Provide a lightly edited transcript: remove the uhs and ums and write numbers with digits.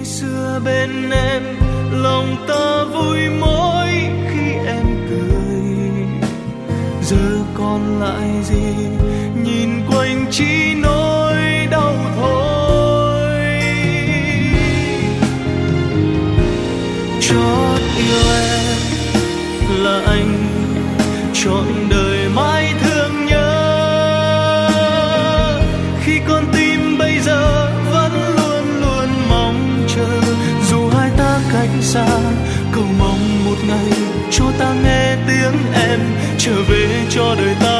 xưa bên em, lòng ta vui mỗi khi em cười. Giờ còn lại gì, nhìn quanh chỉ nỗi đau thôi. Chót yêu em là anh, trọn đời mãi thương nhớ. Khi con tim bây giờ vẫn luôn luôn mong chờ, dù hai ta cách xa, cầu mong một ngày cho ta nghe tiếng em trở về cho đời ta.